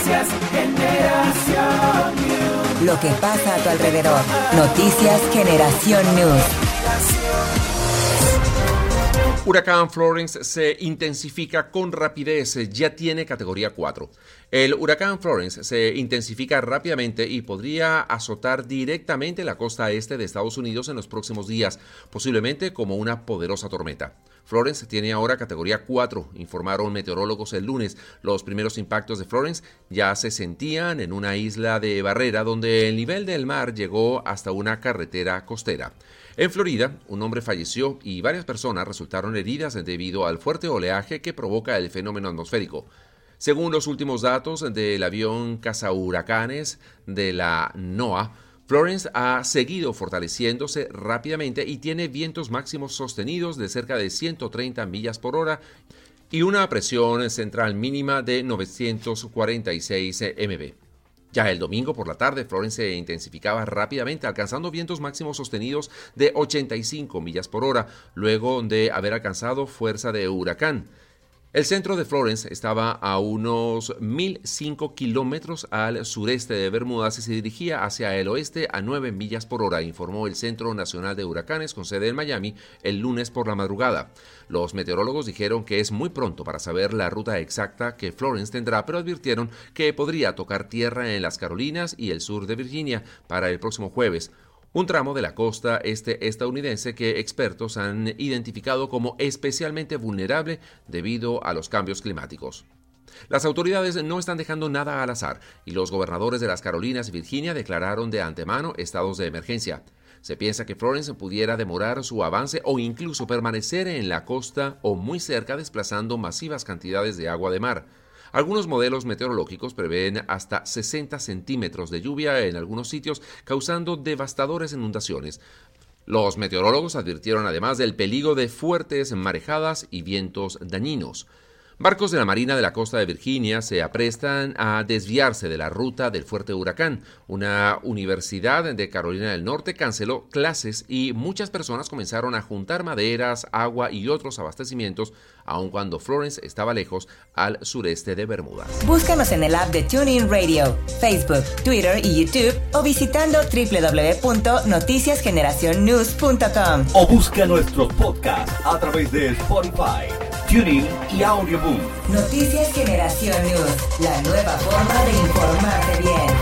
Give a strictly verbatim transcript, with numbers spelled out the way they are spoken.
Noticias Generación News. Lo que pasa a tu alrededor. Noticias Generación News. Huracán Florence se intensifica con rapidez, ya tiene categoría cuatro. El huracán Florence se intensifica rápidamente y podría azotar directamente la costa este de Estados Unidos en los próximos días, posiblemente como una poderosa tormenta. Florence tiene ahora categoría cuatro, informaron meteorólogos el lunes. Los primeros impactos de Florence ya se sentían en una isla de barrera donde el nivel del mar llegó hasta una carretera costera. En Florida, un hombre falleció y varias personas resultaron heridas debido al fuerte oleaje que provoca el fenómeno atmosférico. Según los últimos datos del avión cazahuracanes de la NOAA, Florence ha seguido fortaleciéndose rápidamente y tiene vientos máximos sostenidos de cerca de ciento treinta millas por hora y una presión central mínima de novecientos cuarenta y seis metros. Ya el domingo por la tarde, Florence se intensificaba rápidamente, alcanzando vientos máximos sostenidos de ochenta y cinco millas por hora, luego de haber alcanzado fuerza de huracán. El centro de Florence estaba a unos mil cinco kilómetros al sureste de Bermudas y se dirigía hacia el oeste a nueve millas por hora, informó el Centro Nacional de Huracanes con sede en Miami el lunes por la madrugada. Los meteorólogos dijeron que es muy pronto para saber la ruta exacta que Florence tendrá, pero advirtieron que podría tocar tierra en las Carolinas y el sur de Virginia para el próximo jueves, un tramo de la costa este estadounidense que expertos han identificado como especialmente vulnerable debido a los cambios climáticos. Las autoridades no están dejando nada al azar y los gobernadores de las Carolinas y Virginia declararon de antemano estados de emergencia. Se piensa que Florence pudiera demorar su avance o incluso permanecer en la costa o muy cerca, desplazando masivas cantidades de agua de mar. Algunos modelos meteorológicos prevén hasta sesenta centímetros de lluvia en algunos sitios, causando devastadoras inundaciones. Los meteorólogos advirtieron además del peligro de fuertes marejadas y vientos dañinos. Barcos de la Marina de la costa de Virginia se aprestan a desviarse de la ruta del fuerte huracán. Una universidad de Carolina del Norte canceló clases y muchas personas comenzaron a juntar maderas, agua y otros abastecimientos, aun cuando Florence estaba lejos al sureste de Bermudas. Búscanos en el app de TuneIn Radio, Facebook, Twitter y YouTube o visitando doble u doble u doble u punto noticias generación news punto com. O busca nuestros podcasts a través de Spotify, TuneIn y Audioboom. Noticias Generación News, la nueva forma de informarte bien.